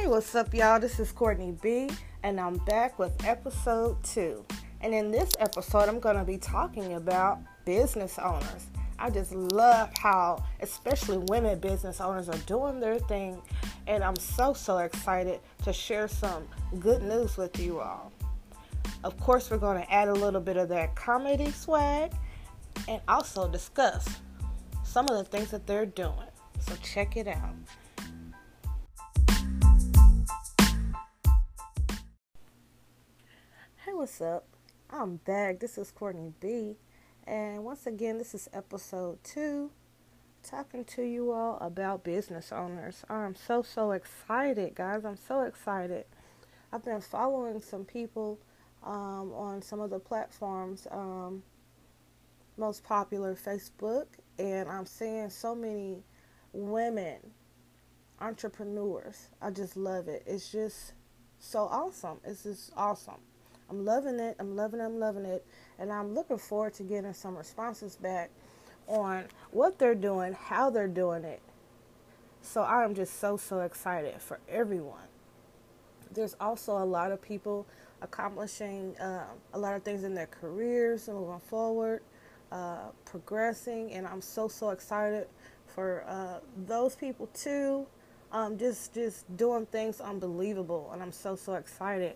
Hey, what's up, y'all? This is Courtney B, and I'm back with episode 2. And in this episode, I'm going to be talking about business owners. I just love how, especially women business owners, are doing their thing, and I'm so excited to share some good news with you all. Of course, we're going to add a little bit of that comedy swag and also discuss some of the things that they're doing. So check it out. Hey, what's up? I'm back. This is Courtney B. And once again, this is episode 2, talking to you all about business owners. I'm so excited, guys. I'm so excited. I've been following some people on some of the platforms, most popular Facebook, and I'm seeing so many women entrepreneurs. I just love it. It's just so awesome. It's just awesome. I'm loving it. I'm loving it. And I'm looking forward to getting some responses back on what they're doing, how they're doing it. So I'm just so excited for everyone. There's also a lot of people accomplishing a lot of things in their careers and moving forward, progressing. And I'm so excited for those people too. Just doing things unbelievable. And I'm so excited.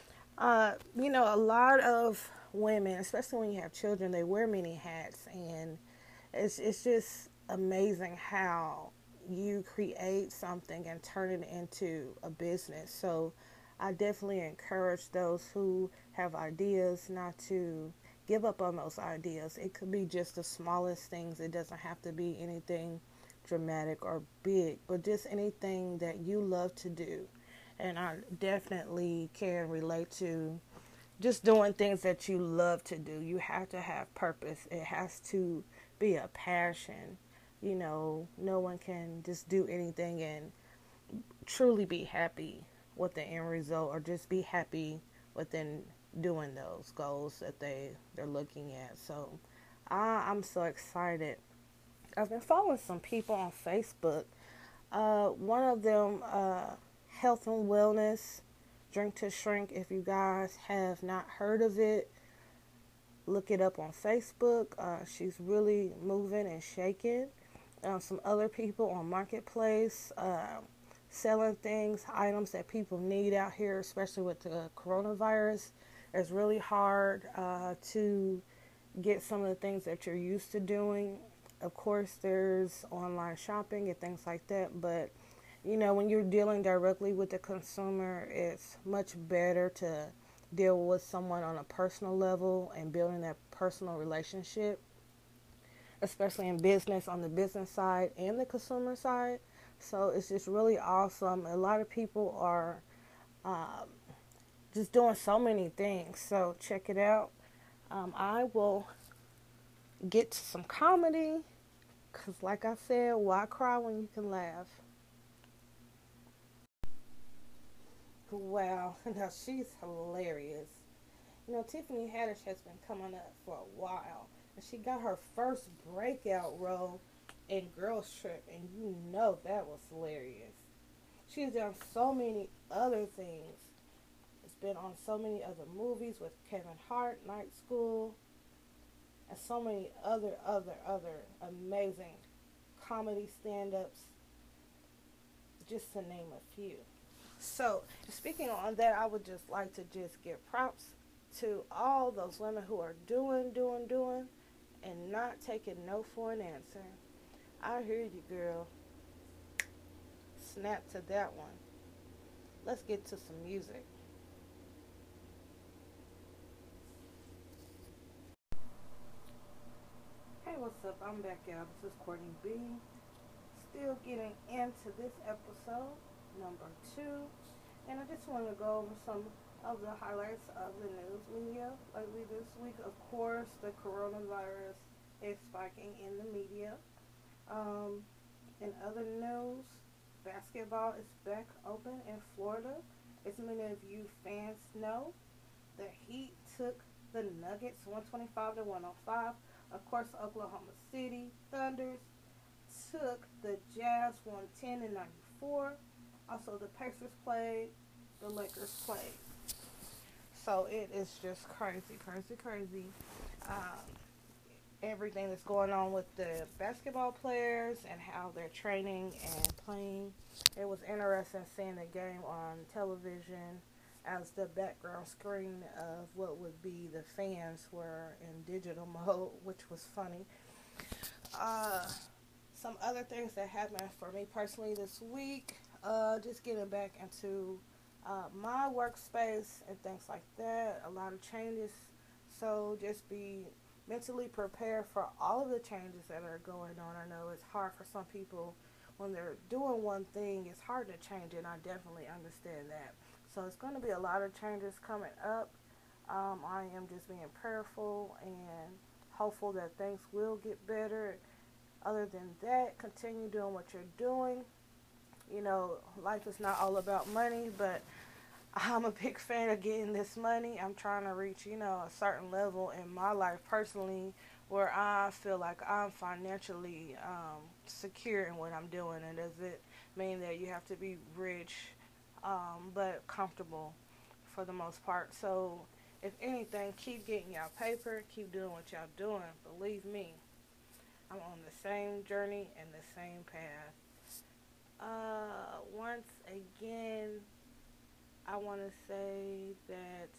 A lot of women, especially when you have children, they wear many hats, and it's just amazing how you create something and turn it into a business. So I definitely encourage those who have ideas not to give up on those ideas. It could be just the smallest things. It doesn't have to be anything dramatic or big, but just anything that you love to do. And I definitely can relate to just doing things that you love to do. You have to have purpose. It has to be a passion. No one can just do anything and truly be happy with the end result, or just be happy within doing those goals that they're looking at. So I'm so excited. I've been following some people on Facebook. One of them, Health and Wellness, Drink to Shrink. If you guys have not heard of it, look it up on Facebook. She's really moving and shaking. Some other people on Marketplace, selling items that people need out here, especially with the coronavirus. It's really hard to get some of the things that you're used to doing. Of course, there's online shopping and things like that, but when you're dealing directly with the consumer, it's much better to deal with someone on a personal level and building that personal relationship, especially in business, on the business side and the consumer side. So it's just really awesome. A lot of people are just doing so many things. So check it out. I will get to some comedy, because like I said, why cry when you can laugh? Wow, now she's hilarious. Tiffany Haddish has been coming up for a while, and she got her first breakout role in Girls Trip, and that was hilarious. She's done so many other things. It's been on so many other movies with Kevin Hart, Night School, and so many other amazing comedy stand-ups, just to name a few. So, speaking on that, I would just like to just give props to all those women who are doing, and not taking no for an answer. I hear you, girl. Snap to that one. Let's get to some music. Hey, what's up? I'm back out. This is Courtney B. Still getting into this episode, number 2. And I just want to go over some of the highlights of the news media lately this week. Of course, the coronavirus is spiking in the media. In other news, basketball is back open in Florida. As many of you fans know, the Heat took the Nuggets 125-105. Of course, Oklahoma City Thunders took the Jazz 110-94. Also, the Pacers played, the Lakers played. So it is just crazy, crazy, crazy. Um, Everything that's going on with the basketball players and how they're training and playing. It was interesting seeing the game on television as the background screen of what would be the fans were in digital mode, which was funny. Uh, some other things that happened for me personally this week, just getting back into my workspace and things like that. A lot of changes, so just be mentally prepared for all of the changes that are going on. I know it's hard for some people when they're doing one thing, it's hard to change it, and I definitely understand that. So it's going to be a lot of changes coming up. I am just being prayerful and hopeful that things will get better. Other than that, continue doing what you're doing. You know, life is not all about money, but I'm a big fan of getting this money. I'm trying to reach, a certain level in my life personally where I feel like I'm financially secure in what I'm doing. And does it mean that you have to be rich, but comfortable for the most part? So, if anything, keep getting y'all paper, keep doing what y'all doing. Believe me, I'm on the same journey and the same path. Once again, I want to say that,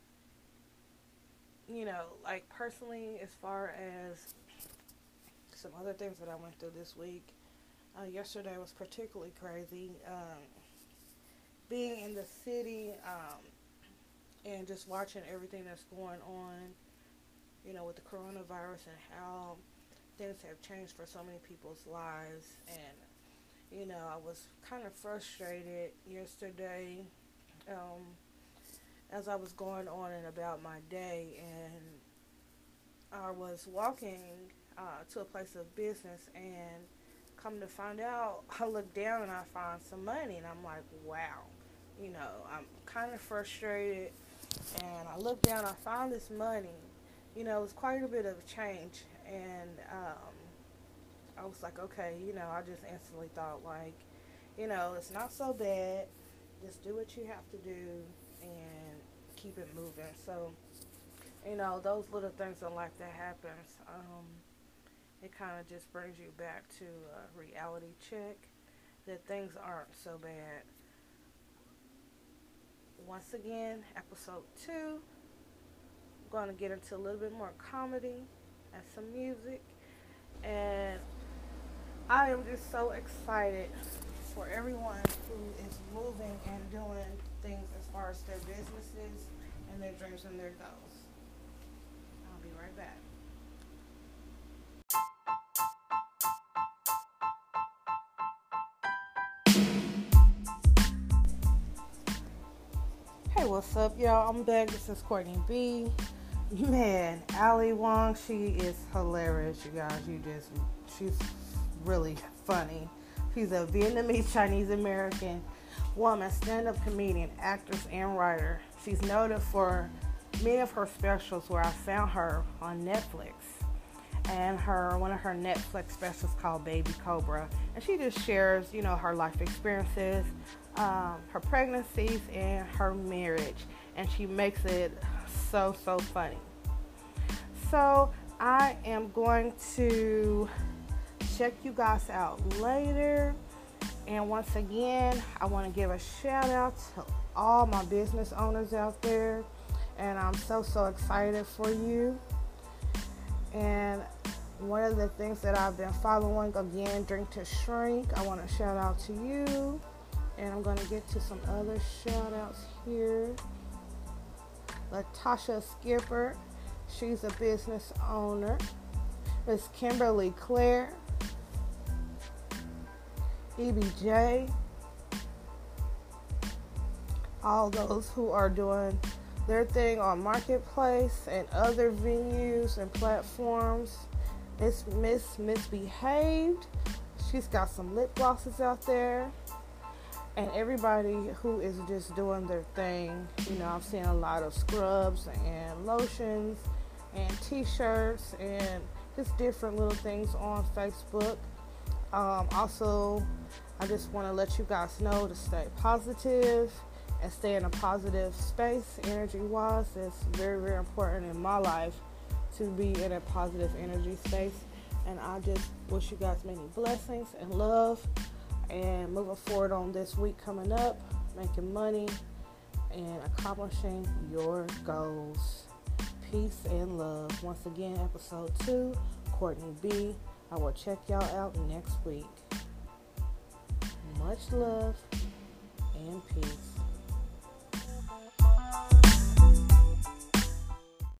like personally, as far as some other things that I went through this week, yesterday was particularly crazy. Being in the city and just watching everything that's going on, with the coronavirus and how things have changed for so many people's lives. And, I was kind of frustrated yesterday as I was going on and about my day, and I was walking to a place of business, and come to find out, I looked down and I found some money, and I'm like, wow, I'm kind of frustrated, and I looked down, I found this money, it was quite a bit of change, and I was like, okay, I just instantly thought, like, it's not so bad. Just do what you have to do and keep it moving. So, those little things in life that happens, it kind of just brings you back to a reality check that things aren't so bad. Once again, episode 2, I'm going to get into a little bit more comedy and some music. And I am just so excited for everyone who is moving and doing things as far as their businesses and their dreams and their goals. I'll be right back. Hey, what's up, y'all? I'm back. This is Courtney B. Man, Ali Wong, she is hilarious, you guys. She's really funny. She's a Vietnamese Chinese American woman, stand-up comedian, actress, and writer. She's noted for many of her specials where I found her on Netflix. And one of her Netflix specials called Baby Cobra. And she just shares, her life experiences, her pregnancies, and her marriage. And she makes it so funny. So I am going to check you guys out later. And once again, I want to give a shout out to all my business owners out there. And I'm so excited for you. And one of the things that I've been following, again, Drink to Shrink, I want to shout out to you. And I'm going to get to some other shout outs here. Latasha Skipper, she's a business owner. Miss Kimberly Claire, EBJ, all those who are doing their thing on Marketplace and other venues and platforms. It's Miss Misbehaved. She's got some lip glosses out there. And everybody who is just doing their thing. I've seen a lot of scrubs and lotions and t-shirts and just different little things on Facebook. Also, I just want to let you guys know to stay positive and stay in a positive space energy-wise. It's very, very important in my life to be in a positive energy space. And I just wish you guys many blessings and love. And moving forward on this week coming up, making money and accomplishing your goals. Peace and love. Once again, episode 2, Courtney B. I will check y'all out next week. Much love and peace.